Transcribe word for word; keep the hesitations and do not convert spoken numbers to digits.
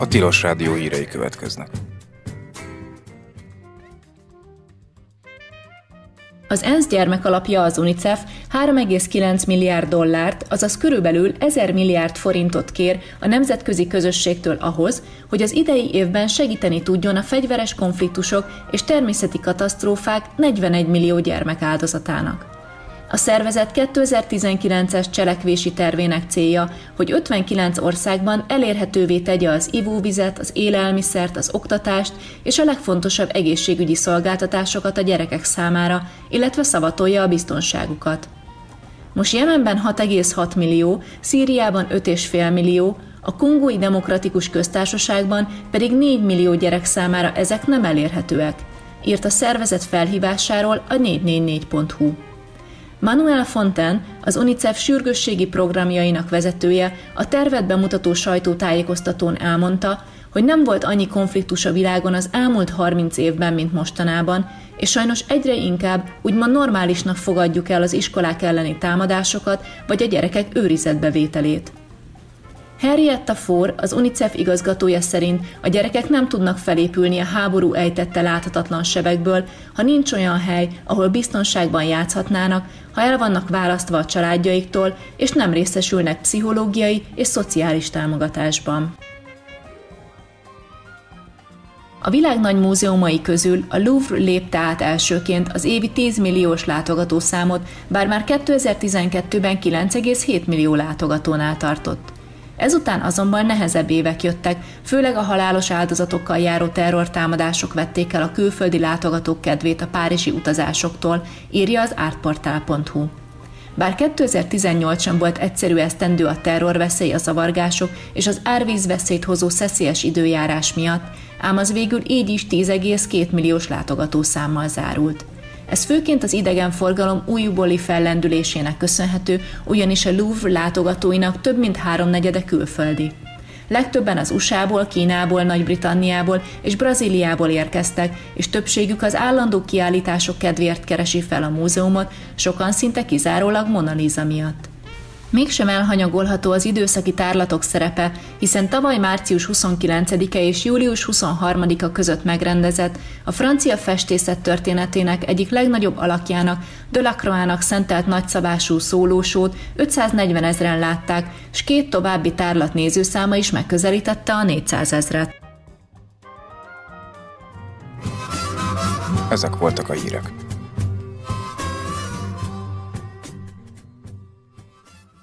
Tilos Rádió hírei következnek. Az ENSZ gyermekalapja, az UNICEF három egész kilenc milliárd dollárt, azaz körülbelül ezer milliárd forintot kér a nemzetközi közösségtől ahhoz, hogy az idei évben segíteni tudjon a fegyveres konfliktusok és természeti katasztrófák negyvenegy millió gyermek áldozatának. A szervezet kétezer-tizenkilences cselekvési tervének célja, hogy ötvenkilenc országban elérhetővé tegye az ivóvizet, az élelmiszert, az oktatást és a legfontosabb egészségügyi szolgáltatásokat a gyerekek számára, illetve szavatolja a biztonságukat. Most Jemenben hat egész hat millió, Szíriában öt egész öt millió, a Kongói Demokratikus Köztársaságban pedig négy millió gyerek számára ezek nem elérhetőek, írt a szervezet felhívásáról a négy négy négy pont hu. Manuel Fontaine, az UNICEF sürgősségi programjainak vezetője, a tervet bemutató sajtótájékoztatón elmondta, hogy nem volt annyi konfliktus a világon az elmúlt harminc évben, mint mostanában, és sajnos egyre inkább úgymond normálisnak fogadjuk el az iskolák elleni támadásokat vagy a gyerekek őrizetbevételét. Henrietta Fore, az UNICEF igazgatója szerint a gyerekek nem tudnak felépülni a háború ejtette láthatatlan sebekből, ha nincs olyan hely, ahol biztonságban játszhatnának, ha el vannak választva a családjaiktól, és nem részesülnek pszichológiai és szociális támogatásban. A világ nagy múzeumai közül a Louvre lépte át elsőként az évi tíz milliós látogatószámot, bár már kétezer-tizenkettőben kilenc egész hét millió látogatónál tartott. Ezután azonban nehezebb évek jöttek, főleg a halálos áldozatokkal járó terrortámadások vették el a külföldi látogatók kedvét a párizsi utazásoktól, írja az artportál pont hu. Bár kétezer-tizennyolc sem volt egyszerű esztendő a terrorveszély, a zavargások és az árvízveszélyt hozó szeszélyes időjárás miatt, ám az végül így is tíz egész két milliós látogatószámmal zárult. Ez főként az idegenforgalom újbóli fellendülésének köszönhető, ugyanis a Louvre látogatóinak több mint háromnegyede külföldi. Legtöbben az u es á-ból, Kínából, Nagy-Britanniából és Brazíliából érkeztek, és többségük az állandó kiállítások kedvéért keresi fel a múzeumot, sokan szinte kizárólag Mona Lisa miatt. Mégsem elhanyagolható az időszaki tárlatok szerepe, hiszen tavaly március huszonkilencedike és július huszonharmadika között megrendezett, a francia festészet történetének egyik legnagyobb alakjának, Delacroix-nak szentelt nagyszabású szólósót ötszáznegyven ezren látták, s két további tárlat nézőszáma is megközelítette a négyszázezret. Ezek voltak a hírek.